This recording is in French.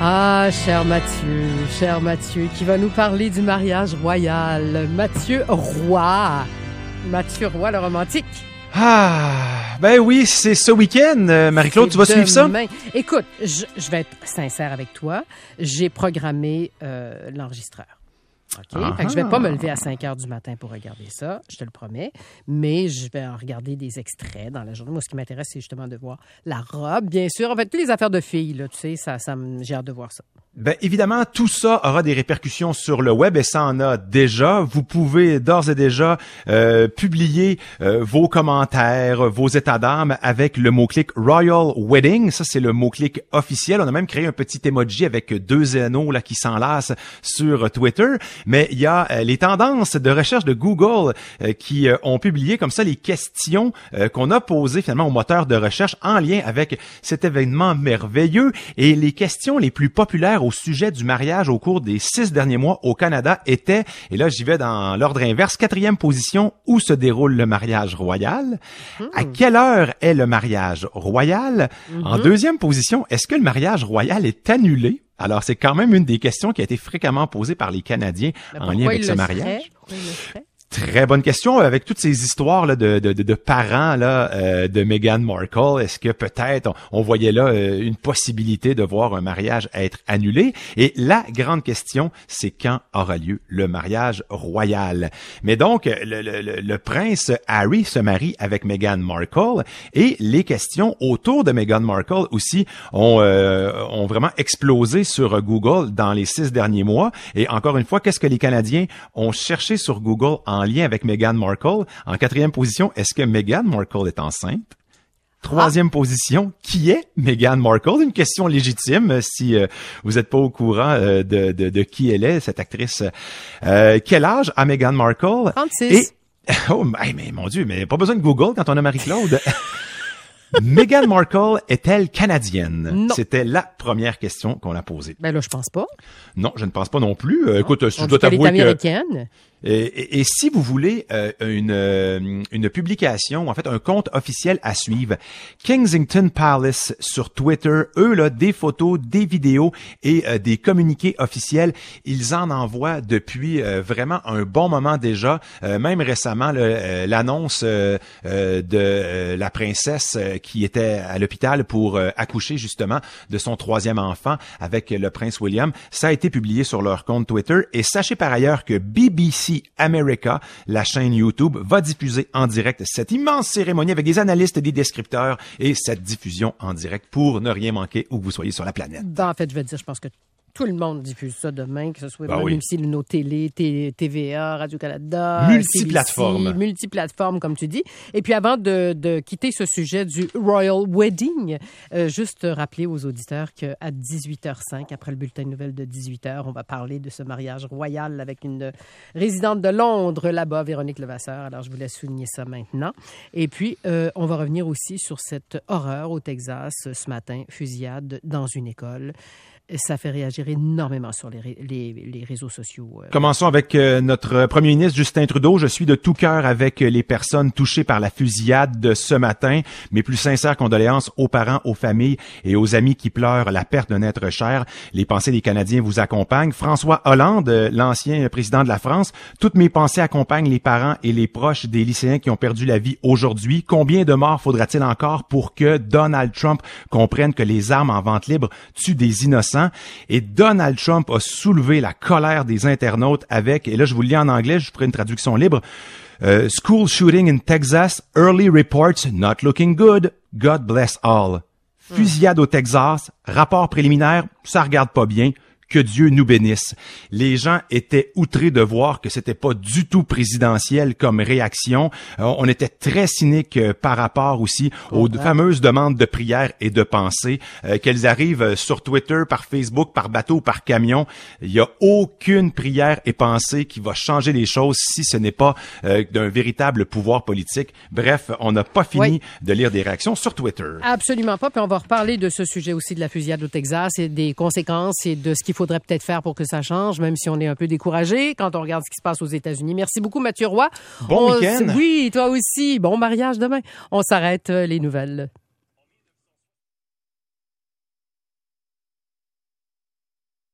Ah, cher Mathieu, qui va nous parler du mariage royal. Mathieu Roy, le romantique. Ah, ben oui, c'est ce week-end. Marie-Claude, tu vas suivre ça? Écoute, je vais être sincère avec toi. J'ai programmé l'enregistreur. OK? Fait que je vais pas me lever à 5 heures du matin pour regarder ça, je te le promets, mais je vais en regarder des extraits dans la journée. Moi, ce qui m'intéresse, c'est justement de voir la robe, bien sûr. En fait, toutes les affaires de filles, là, tu sais, j'ai hâte de voir ça. Ben évidemment, tout ça aura des répercussions sur le web et ça en a déjà. Vous pouvez d'ores et déjà publier vos commentaires, vos états d'âme avec le mot-clic Royal Wedding. Ça, c'est le mot-clic officiel. On a même créé un petit emoji avec 2 anneaux là qui s'enlacent sur Twitter. Mais il y a les tendances de recherche de Google qui ont publié comme ça les questions qu'on a posées finalement au moteur de recherche en lien avec cet événement merveilleux. Et les questions les plus populaires au sujet du mariage au cours des 6 derniers mois au Canada étaient, et là j'y vais dans l'ordre inverse, 4e position, où se déroule le mariage royal? À quelle heure est le mariage royal? En 2e position, est-ce que le mariage royal est annulé? Alors, c'est quand même une des questions qui a été fréquemment posée par les Canadiens en lien avec ce mariage. Très bonne question. Avec toutes ces histoires là de parents là de Meghan Markle, est-ce que peut-être on voyait là une possibilité de voir un mariage être annulé? Et la grande question, c'est quand aura lieu le mariage royal? Mais donc, le prince Harry se marie avec Meghan Markle et les questions autour de Meghan Markle aussi ont vraiment explosé sur Google dans les 6 derniers mois. Et encore une fois, qu'est-ce que les Canadiens ont cherché sur Google en lien avec Meghan Markle? En 4e position, est-ce que Meghan Markle est enceinte? 3e position, qui est Meghan Markle? Une question légitime si vous n'êtes pas au courant de qui elle est, cette actrice. Quel âge a Meghan Markle? 36. Oh, mais mon Dieu, mais pas besoin de Google quand on a Marie-Claude. Meghan Markle est-elle canadienne? Non. C'était la première question qu'on a posée. Ben là, je pense pas. Non, je ne pense pas non plus. Écoute, je dois t'avouer t'avouer que... américaine. Et si vous voulez une publication, en fait un compte officiel à suivre, Kensington Palace sur Twitter, eux là, des photos, des vidéos et des communiqués officiels, ils en envoient depuis vraiment un bon moment déjà. Même récemment, l'annonce de la princesse qui était à l'hôpital pour accoucher justement de son 3e enfant avec le prince William, ça a été publié sur leur compte Twitter. Et sachez par ailleurs que BBC America, la chaîne YouTube, va diffuser en direct cette immense cérémonie avec des analystes et des descripteurs et cette diffusion en direct pour ne rien manquer où que vous soyez sur la planète. En fait, je vais te dire, je pense que tout le monde diffuse ça demain, que ce soit même oui. si nos télé, TVA, Radio-Canada, multiplateformes. CBC, multiplateformes, comme tu dis. Et puis avant de quitter ce sujet du Royal Wedding, juste rappeler aux auditeurs qu'à 18h05, après le bulletin de nouvelles de 18h, on va parler de ce mariage royal avec une résidente de Londres là-bas, Véronique Levasseur. Alors, je voulais souligner ça maintenant. Et puis, on va revenir aussi sur cette horreur au Texas ce matin, fusillade dans une école. Ça fait réagir énormément sur les réseaux sociaux. Commençons avec notre premier ministre Justin Trudeau. Je suis de tout cœur avec les personnes touchées par la fusillade de ce matin. Mes plus sincères condoléances aux parents, aux familles et aux amis qui pleurent la perte d'un être cher. Les pensées des Canadiens vous accompagnent. François Hollande, l'ancien président de la France, toutes mes pensées accompagnent les parents et les proches des lycéens qui ont perdu la vie aujourd'hui. Combien de morts faudra-t-il encore pour que Donald Trump comprenne que les armes en vente libre tuent des innocents? Et Donald Trump a soulevé la colère des internautes avec, et là je vous le lis en anglais, je ferai une traduction libre, School shooting in Texas, early reports not looking good, God bless all. Fusillade au Texas, rapport préliminaire, ça regarde pas bien. Que Dieu nous bénisse. Les gens étaient outrés de voir que c'était pas du tout présidentiel comme réaction. On était très cynique par rapport aussi aux fameuses demandes de prière et de pensée qu'elles arrivent sur Twitter, par Facebook, par bateau, par camion. Il y a aucune prière et pensée qui va changer les choses si ce n'est pas d'un véritable pouvoir politique. Bref, on n'a pas fini de lire des réactions sur Twitter. Absolument pas. Puis on va reparler de ce sujet aussi de la fusillade au Texas et des conséquences et de ce qu'il faudrait peut-être faire pour que ça change, même si on est un peu découragé quand on regarde ce qui se passe aux États-Unis. Merci beaucoup, Mathieu Roy. Bon week-end. Oui, toi aussi. Bon mariage demain. On s'arrête les nouvelles.